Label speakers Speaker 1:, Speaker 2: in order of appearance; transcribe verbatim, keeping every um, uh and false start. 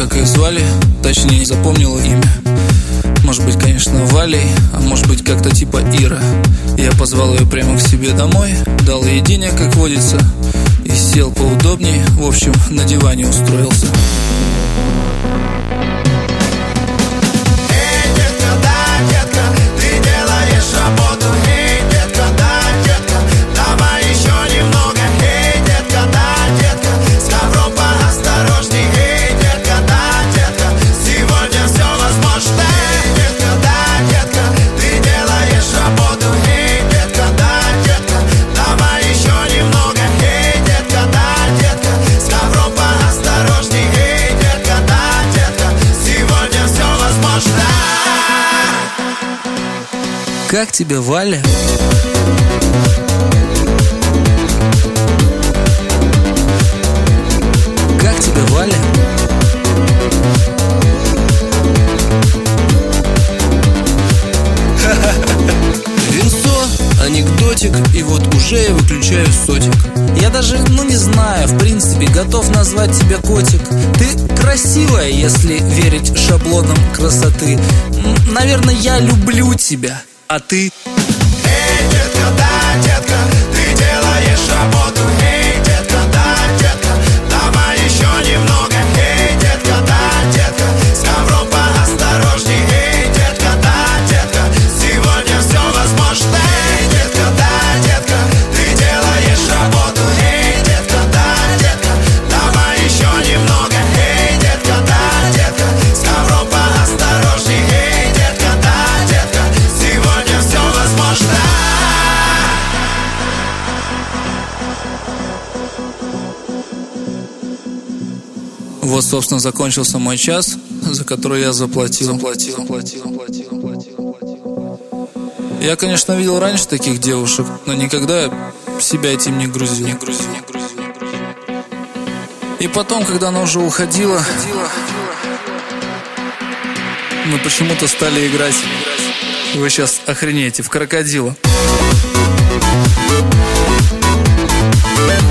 Speaker 1: как ее звали, точнее не запомнила имя. Может быть, конечно, Валей, а может быть, как-то типа Ира. Я позвал ее прямо к себе домой, дал ей денег, как водится, и сел поудобней, в общем, на диване устроился.
Speaker 2: Эй, детка, да, детка, ты делаешь работу. Эй, детка, да, детка, давай еще немного. Эй, детка, да, детка, с ковром поосторожней. Эй, детка, да, детка, сегодня все возможно. Эй, детка, да, детка, ты делаешь работу. Эй, детка, да, детка, давай еще немного. Эй, детка, да, детка, с ковром поосторожней. Эй, детка, да, детка, сегодня все возможно.
Speaker 1: Как тебе, Валя? Как тебе, Валя?
Speaker 3: Винцо, анекдотик, и вот уже я выключаю сотик.
Speaker 1: Я даже, ну не знаю, в принципе, готов назвать тебя котик. Ты красивая, если верить шаблонам красоты. М, Наверное, я люблю тебя, а ты...
Speaker 2: Эй, детка, да, детка, ты делаешь работу. Эй, детка, да, детка, давай еще немного. Эй, детка, да, детка, с ковром поосторожней. Эй, детка, да, детка, сегодня все возможно. Эй, детка, да, детка, ты делаешь работу. Эй, детка, да, детка, давай еще немного. Эй, детка, да, детка, с ковром поосторожней. Эй, детка, да, детка, сегодня все возможно.
Speaker 1: Вот, собственно, закончился мой час, за который я заплатил. Заплатил, заплатил, заплатил, заплатил, заплатил. Я, конечно, видел раньше таких девушек, но никогда себя этим не грузил. Не грузил, не грузил, не грузил. И потом, когда она уже уходила, мы почему-то стали играть. Вы сейчас охренеете, в крокодила.